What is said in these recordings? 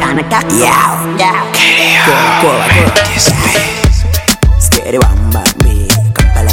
Monica. Yeah. Scary one by me. Kampala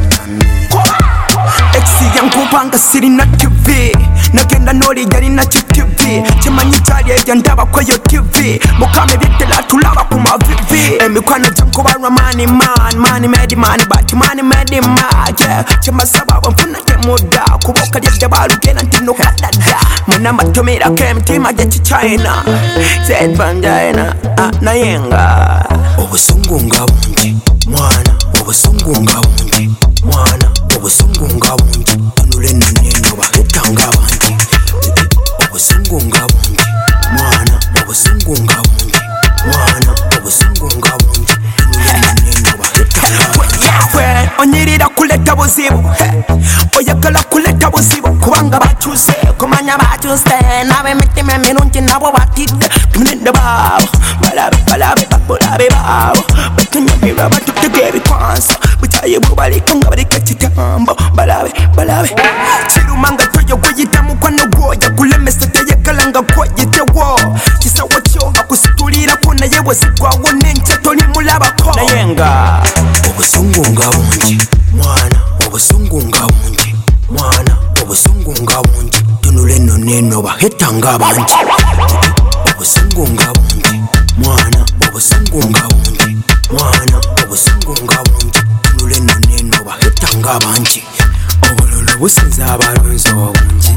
Yankupanga siri na TV nagenda noli yali na TV kimanyi kyali ejja ndaba kweyo TV mukame byetela tulaba ku mavivi emikwano gyankubalwa mani made man but money made man yeah kimasaba bamfuna temuda kuboka lyedde balugenda nti nokadada munamba tomirako emitima gyekichina said bandaina nayenga obusungu nga bungi mwana obusungu nga bungi mwana obusungu nga bungi tunule neno bahetanga bangi obusungu nga bungi mwana obusungu nga bungi mwana obusungu nga bungi tunule neno bahetanga bangi onyirira kuleta buzibu oyagala kuleta buzibu kubanga bakyuse kumanya bakyuse n'ab'emitima emirungi nabo batidde tunende baabo balabe baabo batunyamira batutega ebikwanso butaye bubaleka nga baleka kitambo balabe kiruma nga toyo gweyita mukwano gwoja kulemesa teyekala nga gwoyitewo kisawo kyo akusitulirako naye bwesigwawo n'enkya toli mulabako naye nga obusungu nga bungi mwana obusungu nga bungi mwana obusungu nga bungi tunule nno neno bahetanga bangi obusungu nga bungi mwana obusungu nga bungi mwana obusungu nga bungi tunule nno neno bahetanga bangi obululu businza abalonzi obungi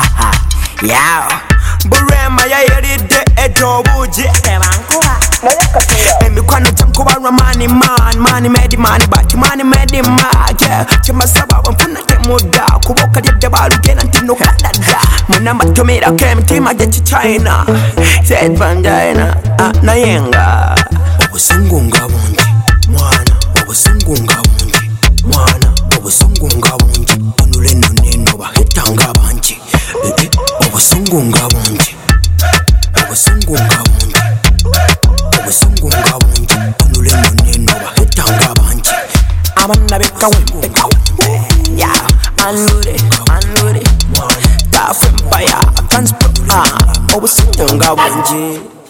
bulwema yayeridde ejobugi emikwano gyankubalwa mani made man but money made man yeah kimasaba bamfuna temuda kuboka lyedde balugenda nti nokadada munamba tomirako emitima gyekichina said bandaina nayenga obusungu nga bungi mwana obusungu nga bungi mwana obusungu nga bungi tunule nno neno bahetanga bangi obusungu nga bungi obusungu nga bungi obusungu nga bungi tunule nno neno bahetanga bangi abana bekawembe anure tafe mpaya transport obusungu nga bungi